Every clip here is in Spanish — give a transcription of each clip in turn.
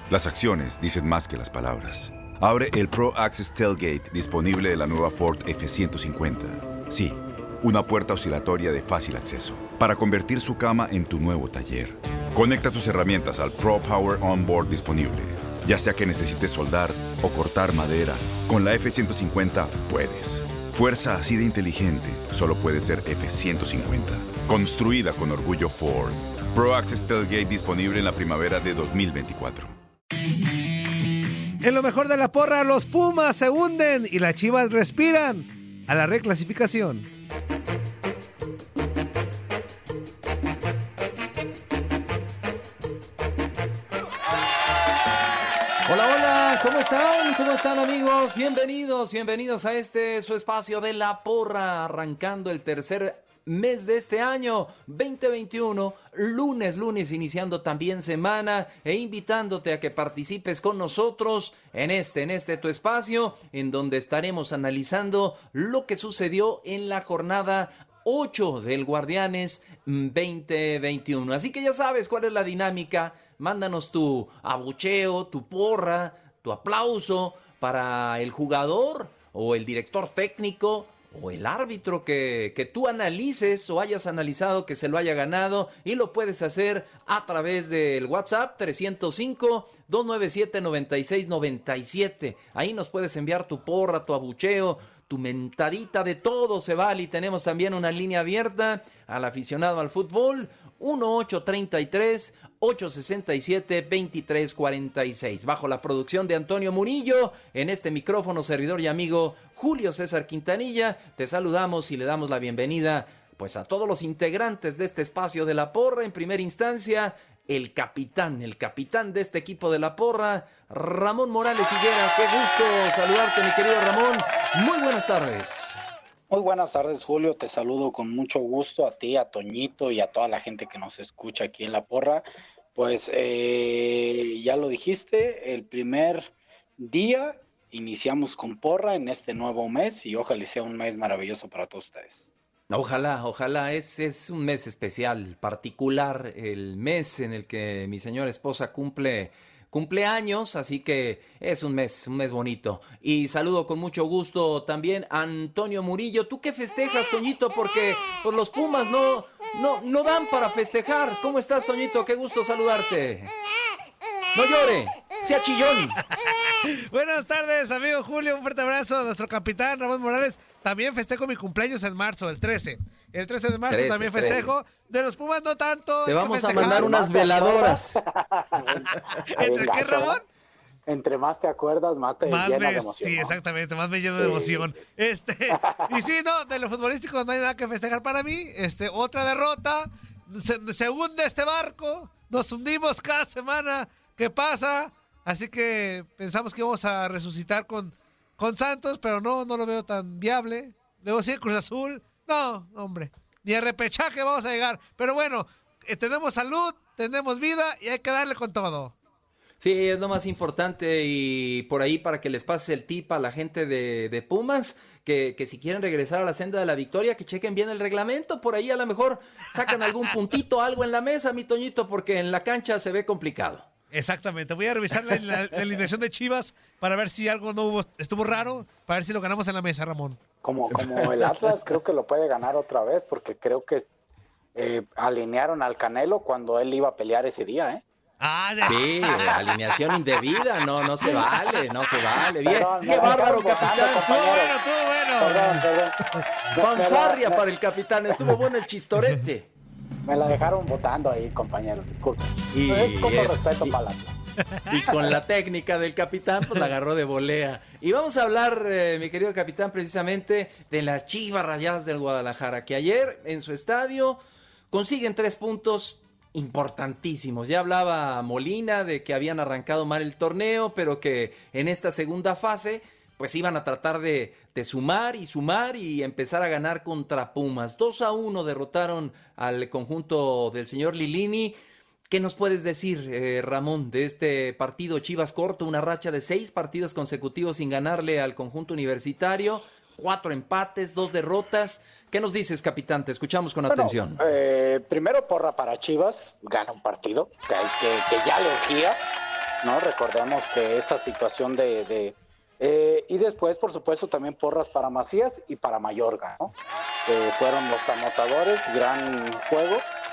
Las acciones dicen más que las palabras. Abre el Pro Access Tailgate disponible de la nueva Ford F-150. Sí, una puerta oscilatoria de fácil acceso para convertir su cama en tu nuevo taller. Conecta tus herramientas al Pro Power Onboard disponible. Ya sea que necesites soldar o cortar madera, con la F-150 puedes. Fuerza así de inteligente solo puede ser F-150. Construida con orgullo Ford. Pro Access Tailgate disponible en la primavera de 2024. En lo mejor de la porra, los Pumas se hunden y las Chivas respiran a la reclasificación. Hola, hola, ¿cómo están? ¿Cómo están, amigos? Bienvenidos a su espacio de la porra, arrancando el tercer mes de este año 2021, lunes, iniciando también semana e invitándote a que participes con nosotros en este tu espacio, en donde estaremos analizando lo que sucedió en la jornada 8 del Guardianes 2021. Así que ya sabes cuál es la dinámica. Mándanos tu abucheo, tu porra, tu aplauso para el jugador o el director técnico o el árbitro que tú analices o hayas analizado que se lo haya ganado, y lo puedes hacer a través del WhatsApp 305-297-9697. Ahí nos puedes enviar tu porra, tu abucheo, tu mentadita, de todo se vale. Y tenemos también una línea abierta al aficionado al fútbol, 1-833-867-2346. Bajo la producción de Antonio Murillo, en este micrófono, servidor y amigo Julio César Quintanilla, te saludamos y le damos la bienvenida pues a todos los integrantes de este espacio de la porra. En primera instancia, el capitán de este equipo de la porra, Ramón Morales Higuera. Qué gusto saludarte, mi querido Ramón. Muy buenas tardes. Muy buenas tardes, Julio. Te saludo con mucho gusto a ti, a Toñito y a toda la gente que nos escucha aquí en La Porra. Pues ya lo dijiste, el primer día iniciamos con porra en este nuevo mes y ojalá sea un mes maravilloso para todos ustedes. Ojalá, es un mes especial, particular, el mes en el que mi señora esposa cumpleaños, así que es un mes bonito. Y saludo con mucho gusto también a Antonio Murillo. ¿Tú qué festejas, Toñito? Porque pues, los Pumas no dan para festejar. ¿Cómo estás, Toñito? Qué gusto saludarte. No llore, sea chillón. Buenas tardes, amigo Julio. Un fuerte abrazo a nuestro capitán Ramón Morales. También festejo mi cumpleaños en marzo, el 13. El 13 de marzo también festejo. 13. De los Pumas no tanto. Te vamos a mandar unas veladoras. ¿Entre qué, Ramón? Entre más te acuerdas, más te llena de emoción. Sí, ¿no? Exactamente, más me lleno de emoción. Y sí, no, de lo futbolístico no hay nada que festejar para mí. Otra derrota. Se hunde este barco. Nos hundimos cada semana que pasa. Así que pensamos que íbamos a resucitar con Santos, pero no lo veo tan viable. Luego sí, Cruz Azul. No, hombre, ni a repechaje vamos a llegar. Pero bueno, tenemos salud, tenemos vida y hay que darle con todo. Sí, es lo más importante, y por ahí para que les pase el tip a la gente de Pumas, que si quieren regresar a la senda de la victoria, que chequen bien el reglamento. Por ahí a lo mejor sacan algún puntito, algo en la mesa, mi Toñito, porque en la cancha se ve complicado. Exactamente, voy a revisar la alineación de Chivas para ver si algo estuvo raro, para ver si lo ganamos en la mesa, Ramón. Como el Atlas creo que lo puede ganar otra vez, porque creo que alinearon al Canelo cuando él iba a pelear ese día, Sí, alineación indebida, no se vale. Bien, perdón, qué bárbaro, capitán. Estuvo bueno. Perdón. Fanfarria para el capitán, estuvo bueno el chistorete. Me la dejaron votando ahí, compañero, disculpe. Es con respeto para la... Y con la técnica del capitán, pues la agarró de volea. Y vamos a hablar, mi querido capitán, precisamente de las Chivas Rayadas del Guadalajara, que ayer en su estadio consiguen 3 puntos importantísimos. Ya hablaba Molina de que habían arrancado mal el torneo, pero que en esta segunda fase pues iban a tratar de sumar y empezar a ganar contra Pumas. 2-1 derrotaron al conjunto del señor Lilini. ¿Qué nos puedes decir, Ramón, de este partido? Chivas corto, una racha de 6 partidos consecutivos sin ganarle al conjunto universitario, 4 empates, 2 derrotas. ¿Qué nos dices, capitán? Te escuchamos con atención. Primero, porra para Chivas, gana un partido que ya le urgía. ¿no? Recordemos que esa situación y después, por supuesto, también porras para Macías y para Mayorga, ¿no? Fueron los anotadores, gran juego.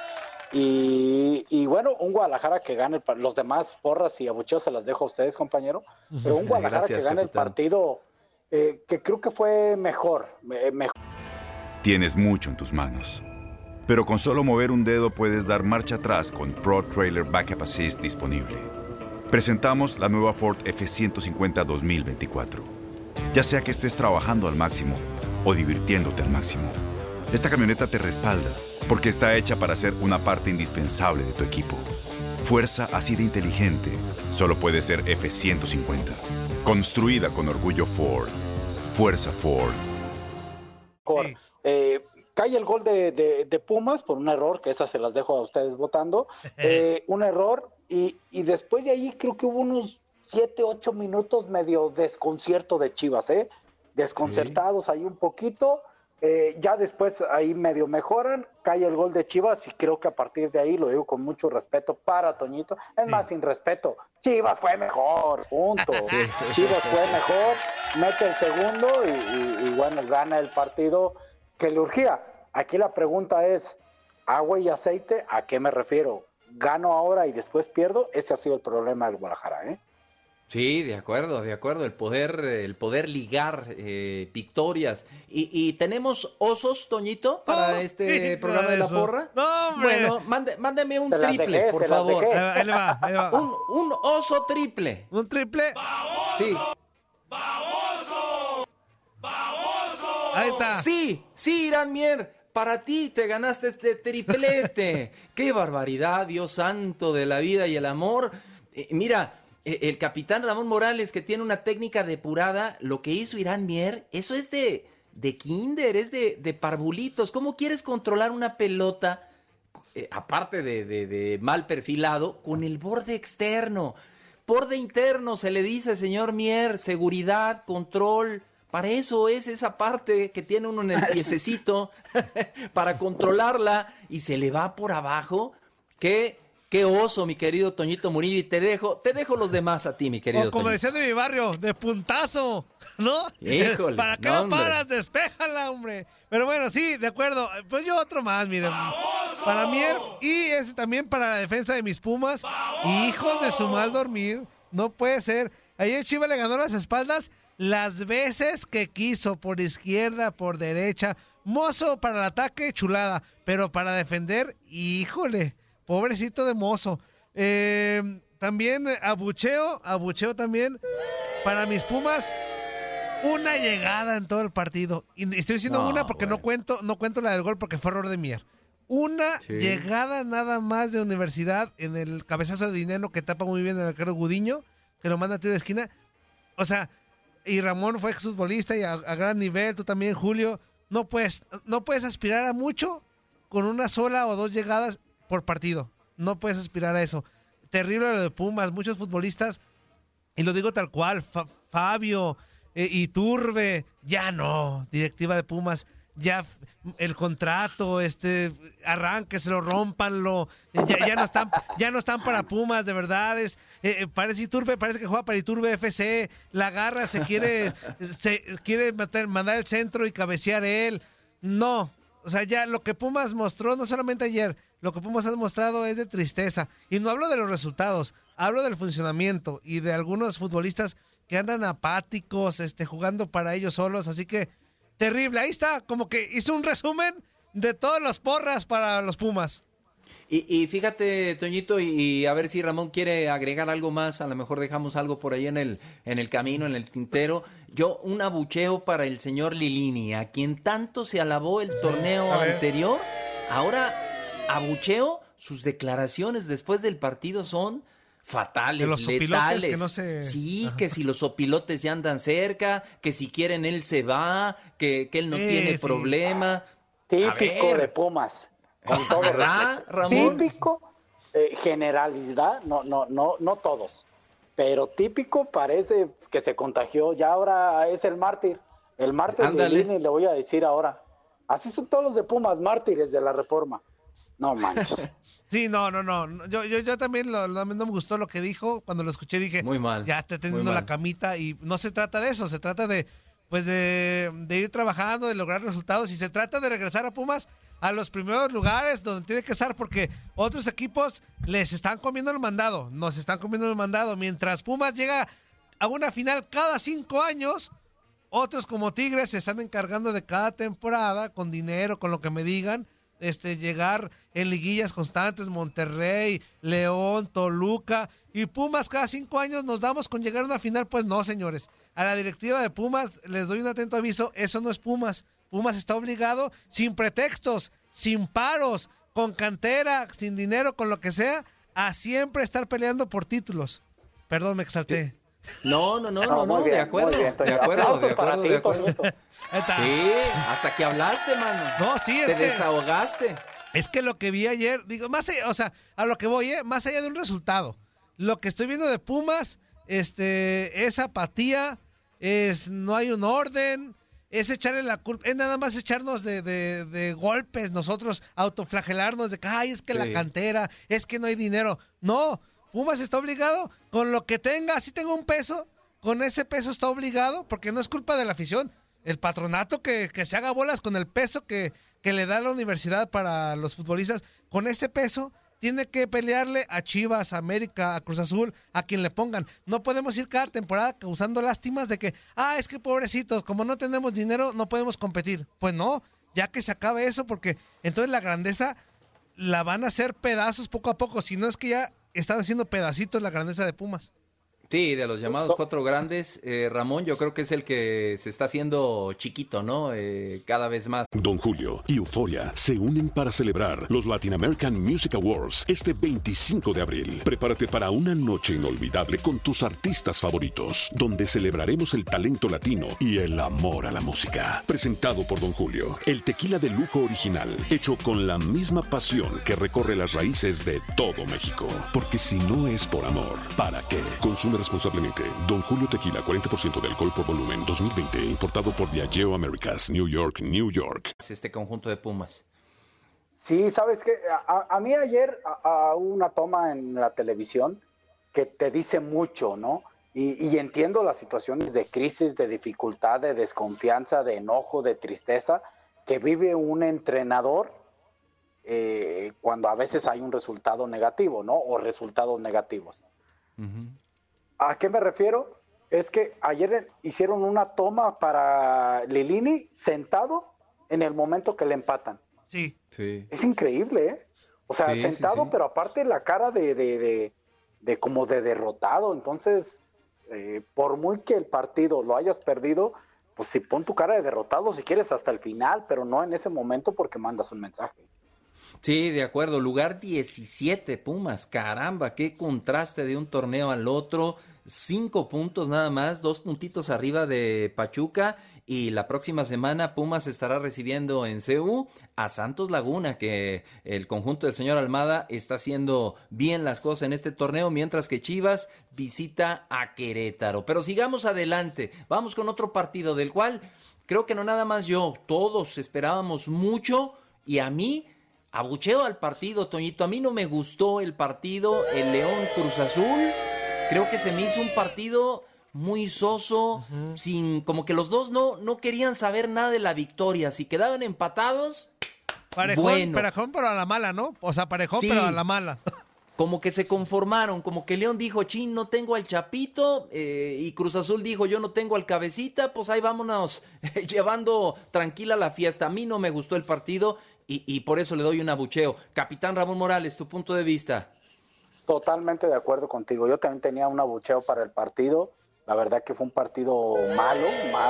Y bueno, un Guadalajara que gane, los demás porras y abucheos se las dejo a ustedes, compañero, pero un Guadalajara Gracias, que gane capitán. el partido, que creo que fue mejor. Tienes mucho en tus manos. Pero con solo mover un dedo puedes dar marcha atrás con Pro Trailer Backup Assist disponible. Presentamos la nueva Ford F-150 2024. Ya sea que estés trabajando al máximo o divirtiéndote al máximo, esta camioneta te respalda porque está hecha para ser una parte indispensable de tu equipo. Fuerza así de inteligente solo puede ser F-150. Construida con orgullo Ford. Fuerza Ford. Sí. Cae el gol de Pumas por un error, que esas se las dejo a ustedes votando. Un error, y después de ahí creo que hubo unos 7, 8 minutos medio desconcierto de Chivas, desconcertados ahí un poquito. Ya después ahí medio mejoran, cae el gol de Chivas y creo que a partir de ahí, lo digo con mucho respeto para Toñito, más sin respeto, Chivas fue mejor, punto. Chivas fue mejor, mete el segundo y bueno, gana el partido que le urgía. Aquí la pregunta es, agua y aceite, ¿a qué me refiero? ¿Gano ahora y después pierdo? Ese ha sido el problema del Guadalajara, Sí, de acuerdo, el poder ligar victorias. ¿Y tenemos osos, Toñito, para este programa de la porra? No, hombre. Bueno, mándeme un Se las triple, dejé, por se las favor. dejé. Ahí le va, ahí le va. Un oso triple. Un triple. Sí. Ahí está. Sí, Irán Mier, para ti te ganaste este triplete. ¡Qué barbaridad, Dios santo de la vida y el amor! Mira, el capitán Ramón Morales, que tiene una técnica depurada, lo que hizo Irán Mier, eso es de kinder, es de parvulitos. ¿Cómo quieres controlar una pelota, aparte de mal perfilado, con el borde externo? Borde interno se le dice, señor Mier, seguridad, control. Para eso es esa parte que tiene uno en el piececito, para controlarla, y se le va por abajo. Qué oso, mi querido Toñito Murillo, y te dejo los demás a ti, mi querido O como Toñito. decía de mi barrio, de puntazo, ¿no? Híjole, ¿Para qué no, no hombre. paras? Despéjala, hombre. Pero bueno, sí, de acuerdo. Pues yo otro más, miren. Para Mier y ese también para la defensa de mis Pumas. Hijos de su mal dormir. No puede ser. Ayer Chivas le ganó las espaldas las veces que quiso, por izquierda, por derecha. Mozo para el ataque, chulada. Pero para defender, híjole, pobrecito de Mozo. También abucheo también para mis Pumas. Una llegada en todo el partido. Y estoy diciendo No, una porque bueno. no cuento la del gol porque fue error de Mier. Una llegada nada más de Universidad en el cabezazo de Dinero que tapa muy bien el arquero Gudiño, que lo manda a tiro de esquina. O sea, y Ramón fue exfutbolista y a gran nivel, tú también, Julio. No puedes aspirar a mucho con una sola o dos llegadas por partido. No puedes aspirar a eso. Terrible lo de Pumas, muchos futbolistas, y lo digo tal cual, Fabio, Iturbe, ya no, directiva de Pumas, ya el contrato, arránqueselo, rómpanlo, ya no están para Pumas, de verdad. Parece Iturbe, parece que juega para Iturbe FC, la garra, se quiere mandar el centro y cabecear él. No, o sea, ya lo que Pumas mostró, no solamente ayer, lo que Pumas ha mostrado es de tristeza. Y no hablo de los resultados, hablo del funcionamiento y de algunos futbolistas que andan apáticos, jugando para ellos solos, así que terrible. Ahí está, como que hizo un resumen de todas las porras para los Pumas. Y fíjate, Toñito, y a ver si Ramón quiere agregar algo más, a lo mejor dejamos algo por ahí en el camino, en el tintero. Yo, un abucheo para el señor Lilini, a quien tanto se alabó el torneo anterior. Ahora, abucheo, sus declaraciones después del partido son fatales, de los sopilotes letales. que no se... Sí, que si los sopilotes ya andan cerca, que si quieren él se va, que él no tiene problema. Típico de Pumas. Con todo ¿Verdad, respeto. Ramón? Típico, generalidad, no todos, pero típico parece que se contagió, ya ahora es el mártir de Ándale. Lilini, le voy a decir ahora. Así son todos los de Pumas, mártires de la Reforma. No manches. Sí, no. Yo también no me gustó lo que dijo. Cuando lo escuché dije, muy mal, ya está teniendo la camita, y no se trata de eso, se trata de ir trabajando, de lograr resultados, y se trata de regresar a Pumas a los primeros lugares donde tiene que estar, porque otros equipos les están comiendo el mandado, nos están comiendo el mandado. Mientras Pumas llega a una final cada 5 años, otros como Tigres se están encargando de cada temporada, con dinero, con lo que me digan, llegar en liguillas constantes. Monterrey, León, Toluca, y Pumas cada 5 años nos damos con llegar a una final. Pues no, señores, a la directiva de Pumas les doy un atento aviso, eso no es Pumas. Pumas está obligado, sin pretextos, sin paros, con cantera, sin dinero, con lo que sea, a siempre estar peleando por títulos. Perdón, me exalté. No, bien, de acuerdo. Sí, hasta que hablaste, mano. No, sí, te desahogaste. Es que lo que vi ayer, digo, más allá, o sea, a lo que voy, más allá de un resultado, lo que estoy viendo de Pumas, es apatía, no hay un orden, es echarle la culpa, es nada más echarnos de golpes, nosotros autoflagelarnos de que, ay, es que la cantera, es que no hay dinero. No, Pumas está obligado con lo que tenga, si tenga un peso, con ese peso está obligado, porque no es culpa de la afición. El patronato que se haga bolas con el peso que le da la universidad para los futbolistas, con ese peso tiene que pelearle a Chivas, a América, a Cruz Azul, a quien le pongan. No podemos ir cada temporada causando lástimas de que, es que pobrecitos, como no tenemos dinero, no podemos competir. Pues no, ya que se acabe eso, porque entonces la grandeza la van a hacer pedazos poco a poco, si no es que ya están haciendo pedacitos la grandeza de Pumas. Sí, de los llamados 4 grandes, Ramón, yo creo que es el que se está haciendo chiquito, ¿no? Cada vez más. Don Julio y Euforia se unen para celebrar los Latin American Music Awards este 25 de abril. Prepárate para una noche inolvidable con tus artistas favoritos, donde celebraremos el talento latino y el amor a la música. Presentado por Don Julio, el tequila de lujo original, hecho con la misma pasión que recorre las raíces de todo México. Porque si no es por amor, ¿para qué? Consume responsablemente. Don Julio Tequila, 40% de alcohol por volumen, 2020, importado por Diageo Americas, New York, New York. Este conjunto de Pumas. Sí, ¿sabes qué? A mí ayer una toma en la televisión que te dice mucho, ¿no? Y entiendo las situaciones de crisis, de dificultad, de desconfianza, de enojo, de tristeza que vive un entrenador cuando a veces hay un resultado negativo, ¿no? O resultados negativos. Uh-huh. ¿A qué me refiero? Es que ayer hicieron una toma para Lilini sentado en el momento que le empatan. Sí. Es increíble, ¿eh? O sea, sentado, sí. Pero aparte la cara de como de derrotado. Entonces, por muy que el partido lo hayas perdido, pues si pon tu cara de derrotado si quieres hasta el final, pero no en ese momento porque mandas un mensaje. Sí, de acuerdo. Lugar 17, Pumas. Caramba, qué contraste de un torneo al otro. 5 puntos nada más, 2 puntitos arriba de Pachuca. Y la próxima semana Pumas estará recibiendo en CU a Santos Laguna, que el conjunto del señor Almada está haciendo bien las cosas en este torneo, mientras que Chivas visita a Querétaro. Pero sigamos adelante. Vamos con otro partido del cual creo que no nada más yo, todos esperábamos mucho, y a mí abucheo al partido, Toñito. A mí no me gustó el partido, el León Cruz Azul. Creo que se me hizo un partido muy soso, sin, como que los dos no querían saber nada de la victoria. Si quedaban empatados, parejón pero a la mala, ¿no? O sea, parejón, sí, pero a la mala. Como que se conformaron, como que León dijo, chin, no tengo al Chapito, y Cruz Azul dijo, yo no tengo al Cabecita, pues ahí vámonos llevando tranquila la fiesta. A mí no me gustó el partido y por eso le doy un abucheo. Capitán Ramón Morales, tu punto de vista. Totalmente de acuerdo contigo. Yo también tenía un abucheo para el partido. La verdad que fue un partido malo.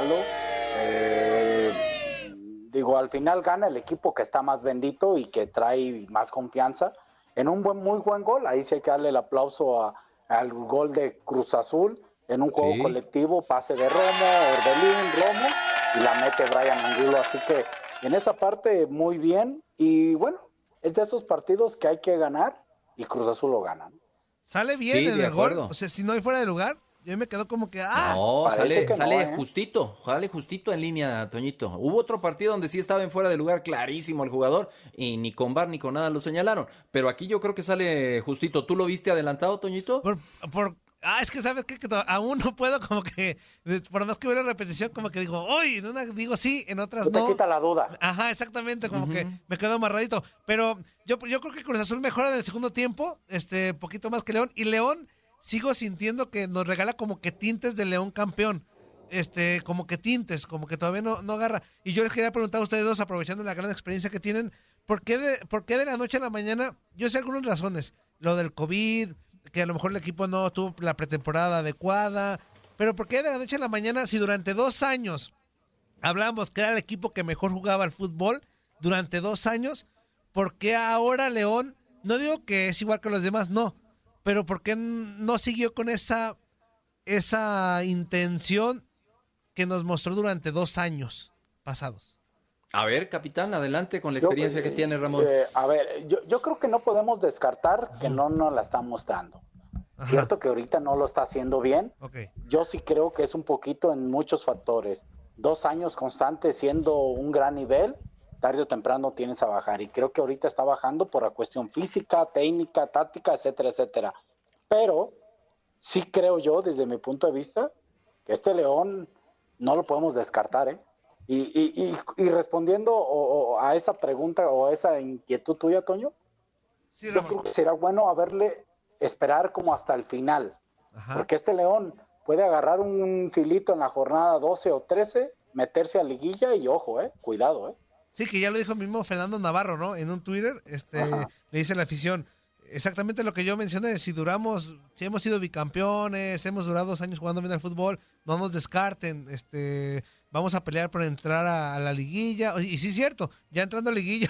Digo, al final gana el equipo que está más bendito y que trae más confianza. En un muy buen gol, ahí sí hay que darle el aplauso al gol de Cruz Azul, en un juego colectivo, pase de Orbelín, y la mete Brian Angulo. Así que en esa parte muy bien. Y bueno, es de esos partidos que hay que ganar y Cruz Azul lo gana, ¿no? Sale bien en el gol. O sea, si no hay fuera de lugar, Yo me quedo como que, No, sale no, justito en línea, Toñito. Hubo otro partido donde sí estaba en fuera de lugar clarísimo el jugador y ni con VAR ni con nada lo señalaron. Pero aquí yo creo que sale justito. ¿Tú lo viste adelantado, Toñito? Es que sabes qué? Que aún no puedo como que, por más que veo la repetición, como que digo, ¡uy! En una digo sí, en otras No no. te quita la duda. Ajá, exactamente, como que me quedo amarradito. Pero yo creo que Cruz Azul mejora en el segundo tiempo, poquito más que León. Y León, sigo sintiendo que nos regala como que tintes de León campeón. Como que tintes, como que todavía no agarra. Y yo les quería preguntar a ustedes dos, aprovechando la gran experiencia que tienen, ¿por qué de la noche a la mañana? Yo sé algunas razones. Lo del COVID, que a lo mejor el equipo no tuvo la pretemporada adecuada, pero ¿por qué de la noche a la mañana, si durante 2 años hablamos que era el equipo que mejor jugaba al fútbol, durante 2 años, ¿por qué ahora León, no digo que es igual que los demás, no, pero por qué no siguió con esa intención que nos mostró durante 2 años pasados? A ver, capitán, adelante con la experiencia que tiene Ramón. A ver, yo creo que no podemos descartar que no nos la está mostrando. Ajá. Cierto que ahorita no lo está haciendo bien. Okay. Yo sí creo que es un poquito en muchos factores. 2 años constantes siendo un gran nivel, tarde o temprano tienes a bajar. Y creo que ahorita está bajando por la cuestión física, técnica, táctica, etcétera, etcétera. Pero sí creo yo, desde mi punto de vista, que este León no lo podemos descartar, ¿eh? Y respondiendo a esa pregunta o a esa inquietud tuya, Toño, Sí, yo Ramón. creo que será bueno esperar como hasta el final. Ajá. Porque este León puede agarrar un filito en la jornada 12 o 13, meterse a liguilla y ojo, cuidado. Sí, que ya lo dijo el mismo Fernando Navarro, ¿no? En un Twitter, Ajá. le dice a la afición, exactamente lo que yo mencioné, si hemos sido bicampeones, hemos durado 2 años jugando bien al fútbol, no nos descarten, vamos a pelear por entrar a la liguilla. Y sí es cierto, ya entrando a liguilla,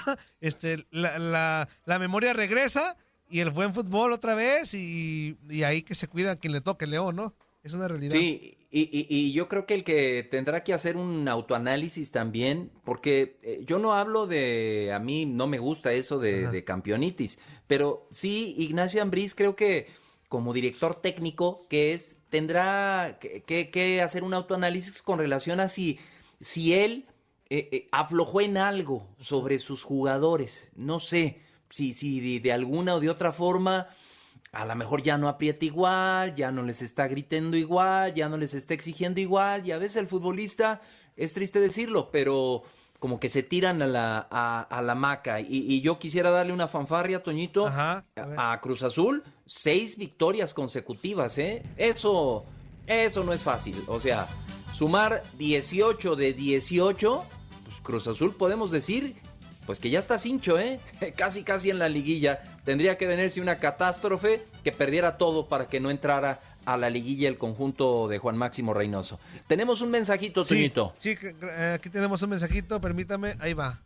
la memoria regresa y el buen fútbol otra vez y ahí que se cuida quien le toque, León, ¿no? Es una realidad. Sí, y yo creo que el que tendrá que hacer un autoanálisis también, porque yo no hablo a mí no me gusta eso de campeonitis, pero sí, Ignacio Ambriz creo que como director técnico tendrá que hacer un autoanálisis con relación a si él aflojó en algo sobre sus jugadores, no sé, si de alguna o de otra forma a lo mejor ya no aprieta igual, ya no les está gritando igual, ya no les está exigiendo igual, y a veces el futbolista, es triste decirlo, pero como que se tiran a la hamaca, y yo quisiera darle una fanfarria, Toñito, a Cruz Azul, 6 victorias consecutivas, eso no es fácil, o sea, sumar 18 de 18, pues Cruz Azul podemos decir pues que ya está cincho, casi en la liguilla. Tendría que venirse una catástrofe que perdiera todo para que no entrara a la liguilla el conjunto de Juan Máximo Reynoso. Tenemos un mensajito, Toñito. Sí, aquí tenemos un mensajito, permítame, ahí va.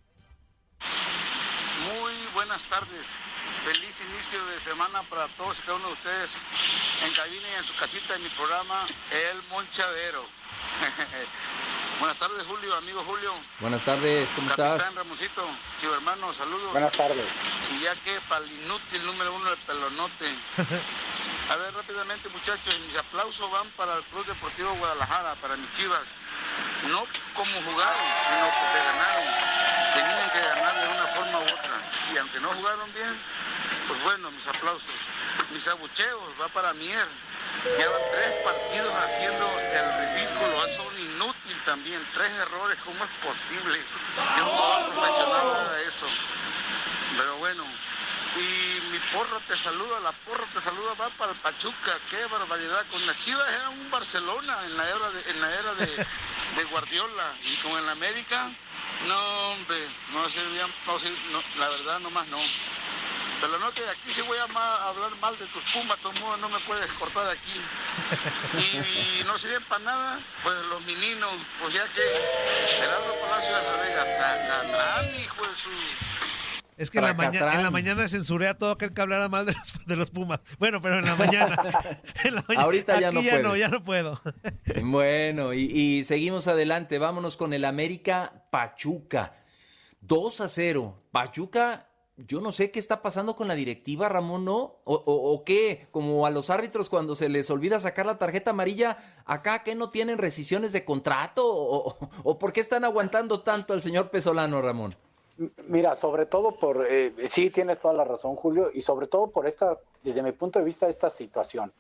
Muy buenas tardes. Feliz inicio de semana para todos y cada uno de ustedes en cabina y en su casita en mi programa El Monchadero. Buenas tardes, Julio, amigo Julio. Buenas tardes, ¿cómo estás? Capitán Ramoncito, chivo hermano, saludos. Buenas tardes. Y ya que para el inútil número 1 del pelonote. A ver, rápidamente, muchachos, mis aplausos van para el Club Deportivo Guadalajara, para mis Chivas. No como jugaron, sino porque ganaron. Tenían que ganar de una forma u otra. Y aunque no jugaron bien, pues bueno, mis aplausos. Mis abucheos va para Mier. Llevan 3 partidos haciendo el ridículo, eso es un inútil también, 3 errores, ¿cómo es posible que un jugador profesional haga eso? Pero bueno, y mi porra te saluda, va para el Pachuca, qué barbaridad, con las Chivas era un Barcelona en la era de Guardiola, y con el América, no hombre, no servían, la verdad nomás no. Pero no te aquí sí voy a hablar mal de tus Pumas, de todos modos no me puedes cortar aquí. Y no sirven para nada, pues los meninos, pues ya que Gerardo Palacio de la Vega, Tracatrán, hijo de su... Es que en la mañana censuré a todo aquel que hablara mal de los Pumas. Bueno, pero en la mañana. Ahorita ya no puedo. Ya no puedo. Bueno, y seguimos adelante. Vámonos con el América Pachuca. 2-0. Pachuca yo no sé qué está pasando con la directiva, Ramón, ¿no? O qué, como a los árbitros cuando se les olvida sacar la tarjeta amarilla, acá que no tienen rescisiones de contrato, o por qué están aguantando tanto al señor Pesolano, Ramón. Mira, sobre todo sí tienes toda la razón, Julio, y sobre todo por desde mi punto de vista, esta situación.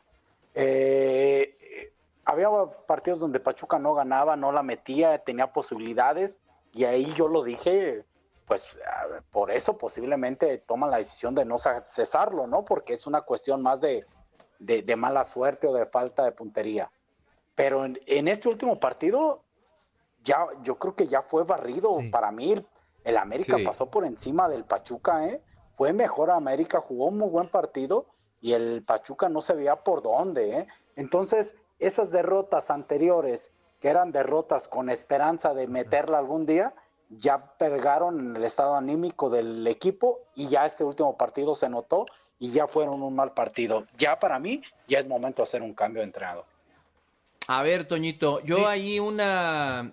Había partidos donde Pachuca no ganaba, no la metía, tenía posibilidades, y ahí yo lo dije, pues por eso posiblemente toman la decisión de no cesarlo, ¿no? Porque es una cuestión más de mala suerte o de falta de puntería. Pero en este último partido, yo creo que ya fue barrido. Sí. Para mí, el América pasó por encima del Pachuca, ¿eh? Fue mejor América, jugó un muy buen partido y el Pachuca no se veía por dónde, ¿eh? Entonces, esas derrotas anteriores, que eran derrotas con esperanza de meterla algún día, ya pegaron en el estado anímico del equipo y ya este último partido se notó y ya fueron un mal partido. Ya para mí, ya es momento de hacer un cambio de entrenador. A ver, Toñito, yo ahí una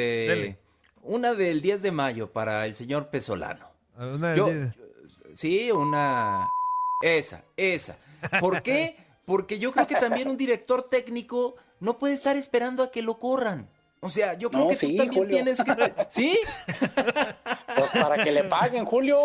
del 10 de mayo para el señor Pesolano. Esa. ¿Por qué? Porque yo creo que también un director técnico no puede estar esperando a que lo corran. O sea, yo creo que tú también Julio. Tienes que... ¿Sí? Pues para que le paguen, Julio.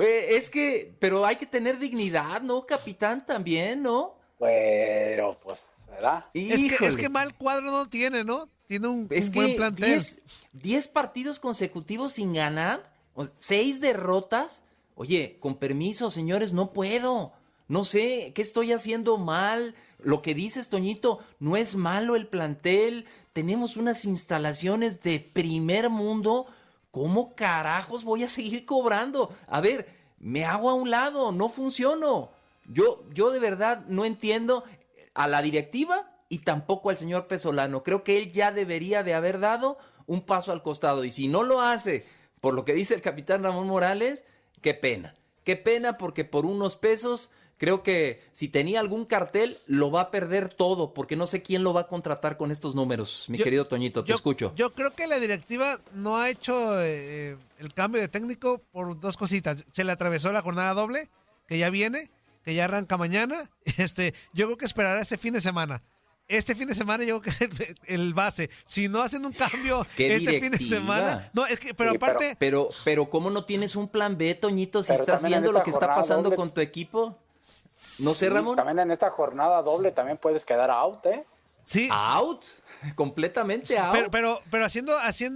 Pero hay que tener dignidad, ¿no, capitán? También, ¿no? Pero, pues, ¿verdad? Es que mal cuadro no tiene, ¿no? Tiene un buen plantel. 10 partidos consecutivos sin ganar, 6 derrotas. Oye, con permiso, señores, no puedo. No sé, ¿qué estoy haciendo mal? Lo que dices, Toñito, no es malo el plantel. Tenemos unas instalaciones de primer mundo. ¿Cómo carajos voy a seguir cobrando? A ver, me hago a un lado, no funciono. Yo de verdad no entiendo a la directiva y tampoco al señor Pesolano. Creo que él ya debería de haber dado un paso al costado. Y si no lo hace, por lo que dice el capitán Ramón Morales, qué pena. Qué pena porque por unos pesos... Creo que si tenía algún cartel, lo va a perder todo, porque no sé quién lo va a contratar con estos números. Querido Toñito, te escucho. Yo creo que la directiva no ha hecho el cambio de técnico por dos cositas. Se le atravesó la jornada doble, que ya viene, que ya arranca mañana. Yo creo que esperará este fin de semana. Este fin de semana yo creo que el base. Si no hacen un cambio fin de semana... No, es que, pero aparte... Pero ¿cómo no tienes un plan B, Toñito, si estás viendo lo que está pasando con tu equipo? No sé, Ramón. También en esta jornada doble también puedes quedar out, ¿eh? Sí. ¿Out? Completamente out. Pero haciendo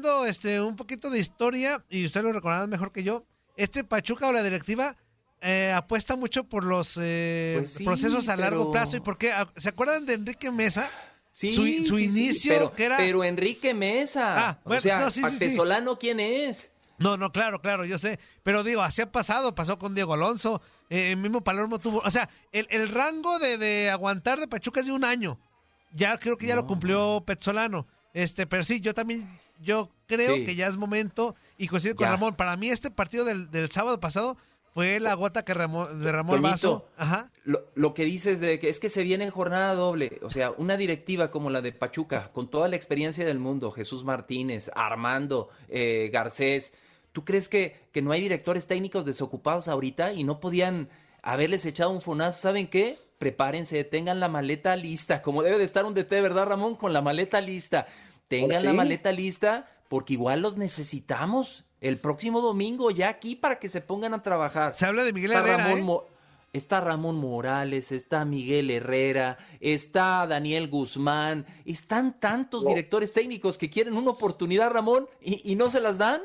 un poquito de historia, y ustedes lo recordarán mejor que yo, Pachuca o la directiva apuesta mucho por los procesos a largo plazo. ¿Y por qué? ¿Se acuerdan de Enrique Mesa? Sí, su inicio, que era... Pero Enrique Mesa. Pesolano, ¿quién es? No, claro, yo sé. Pero digo, así ha pasado, pasó con Diego Alonso, el mismo Palermo tuvo... O sea, el rango de aguantar de Pachuca es de un año. Ya creo que ya lo cumplió Pesolano. Pero sí, yo creo que ya es momento, y coincido con Ramón, para mí este partido del sábado pasado fue la gota que derramó el vaso. Ajá. Lo que dices de que es que se viene en jornada doble, o sea, una directiva como la de Pachuca, con toda la experiencia del mundo, Jesús Martínez, Armando, Garcés, ¿tú crees que no hay directores técnicos desocupados ahorita y no podían haberles echado un fonazo? ¿Saben qué? Prepárense, tengan la maleta lista, como debe de estar un DT, ¿verdad, Ramón? Con la maleta lista. Tengan la maleta lista, porque igual los necesitamos el próximo domingo ya aquí para que se pongan a trabajar. Se habla de Miguel Herrera, Está Ramón Morales, está Miguel Herrera, está Daniel Guzmán, están tantos directores técnicos que quieren una oportunidad, Ramón, y no se las dan.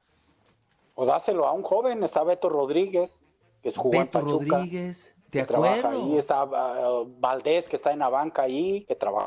O dáselo a un joven, está Beto Rodríguez, que jugó en Pachuca. Beto Rodríguez, de acuerdo. Trabaja ahí, está Valdés, que está en la banca ahí, que trabaja.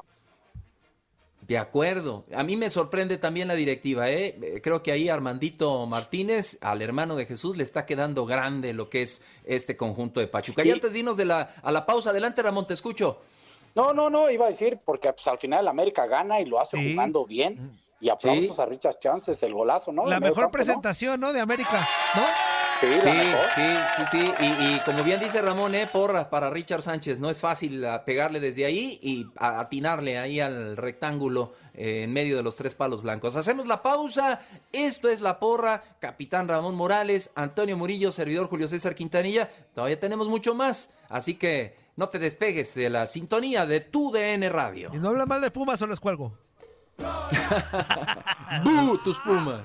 De acuerdo. A mí me sorprende también la directiva, Creo que ahí Armandito Martínez, al hermano de Jesús, le está quedando grande lo que es este conjunto de Pachuca. Sí. Y antes de irnos a la pausa, adelante, Ramón, te escucho. No, iba a decir, porque pues, al final el América gana y lo hace jugando bien. Y aplausos a Richard Chances, el golazo, ¿no? La mejor presentación, ¿no? De América, ¿no? Sí, la mejor. Sí. Y como bien dice Ramón, porra para Richard Sánchez. No es fácil pegarle desde ahí y atinarle ahí al rectángulo en medio de los 3 palos blancos. Hacemos la pausa. Esto es La Porra. Capitán Ramón Morales, Antonio Murillo, servidor Julio César Quintanilla. Todavía tenemos mucho más. Así que no te despegues de la sintonía de tu DN Radio. ¿Y no hablan mal de Pumas o les cuelgo? ¡Bú, tus Pumas!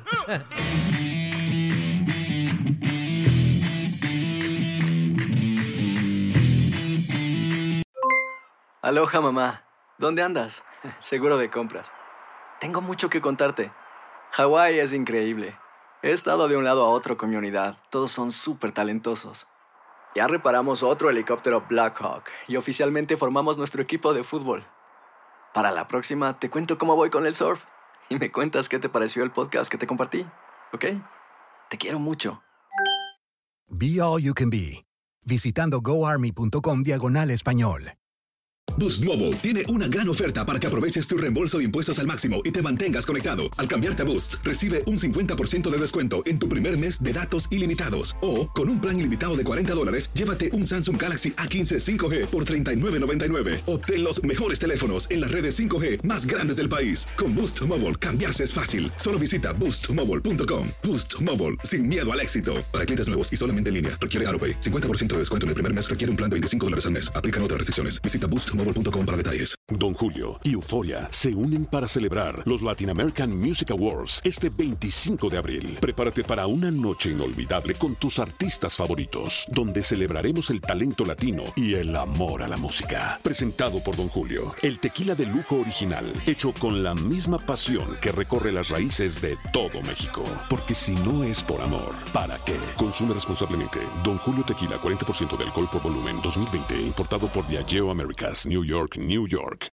Aloha, mamá. ¿Dónde andas? Seguro de compras. Tengo mucho que contarte. Hawái es increíble. He estado de un lado a otro con mi unidad. Todos son súper talentosos. Ya reparamos otro helicóptero Blackhawk y oficialmente formamos nuestro equipo de fútbol. Para la próxima te cuento cómo voy con el surf y me cuentas qué te pareció el podcast que te compartí, ¿ok? Te quiero mucho. Be All You Can Be. Visitando goarmy.com/español. Boost Mobile tiene una gran oferta para que aproveches tu reembolso de impuestos al máximo y te mantengas conectado. Al cambiarte a Boost, recibe un 50% de descuento en tu primer mes de datos ilimitados. O, con un plan ilimitado de $40, llévate un Samsung Galaxy A15 5G por $39.99. Obtén los mejores teléfonos en las redes 5G más grandes del país. Con Boost Mobile, cambiarse es fácil. Solo visita boostmobile.com. Boost Mobile, sin miedo al éxito. Para clientes nuevos y solamente en línea, requiere AroPay. 50% de descuento en el primer mes requiere un plan de $25 al mes. Aplican otras restricciones. Visita boostmobile.com para detalles. Don Julio y Euforia se unen para celebrar los Latin American Music Awards este 25 de abril. Prepárate para una noche inolvidable con tus artistas favoritos, donde celebraremos el talento latino y el amor a la música. Presentado por Don Julio, el tequila de lujo original, hecho con la misma pasión que recorre las raíces de todo México. Porque si no es por amor, ¿para qué? Consume responsablemente. Don Julio Tequila, 40% de alcohol por volumen, 2020, importado por Diageo Americas, New York, New York.